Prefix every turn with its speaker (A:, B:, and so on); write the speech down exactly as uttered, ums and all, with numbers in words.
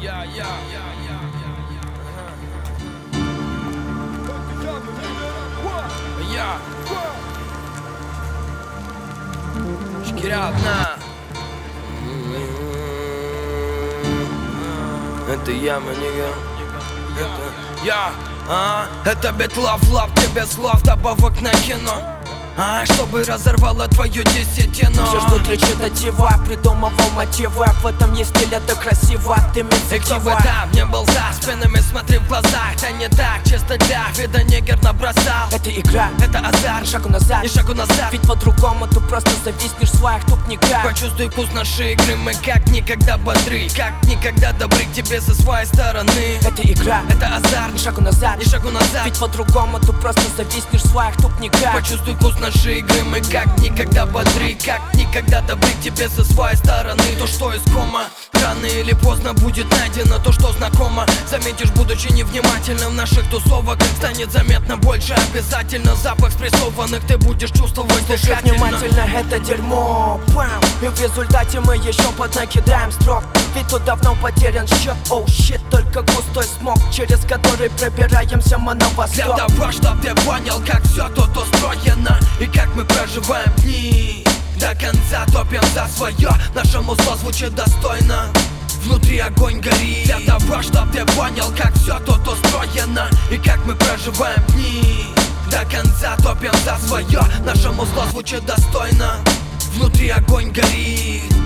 A: Я, я, я, я, я. Я. Шкиря одна. Это я, манига. Это я. А, это бит лав, лав, тебе слов, добавок на кино. А, чтобы разорвало твою десятину.
B: Все ждут речитатива, придумывал мотивы. В этом есть стиль, это красиво, ты
A: Эктивы там, не был за спинами, смотри в глаза. Это не так, чисто для вида негр набросал.
B: Это игра,
A: это азарт,
B: ни шагу назад,
A: ни шагу назад.
B: Ведь по-другому ты просто зависнешь в своих тупниках.
A: Почувствуй вкус нашей игры, мы как никогда бодры, как никогда добры к тебе со своей стороны.
B: Это игра,
A: это азарт,
B: ни шагу назад,
A: ни шагу назад.
B: Ведь по-другому ты просто зависнешь в своих тупниках.
A: Почувствуй вкус нашей игры, мы как никогда бодры, как никогда добры к тебе со своей стороны. То, что искомо, рано или поздно будет найдено то, что знакомо. Заметишь, будучи невнимательным, наших тусовок станет заметно больше. Обязательно запах спрессованных ты будешь чувствовать
B: Слушай внимательно это дерьмо, бам. И в результате мы еще поднакидаем строк. Ведь тут давно потерян счет, оу, oh, щит. Только густой смог, через который пробираемся мы на восток.
A: Для того, чтоб ты понял, как все тут устроено и как мы проживаем дни. До конца топим за свое, нашему зло звучит достойно. Внутри огонь горит. Для того, чтоб ты понял, как все тут устроено и как мы проживаем дни. До конца топим за свое, нашему зло звучит достойно. Внутри огонь горит.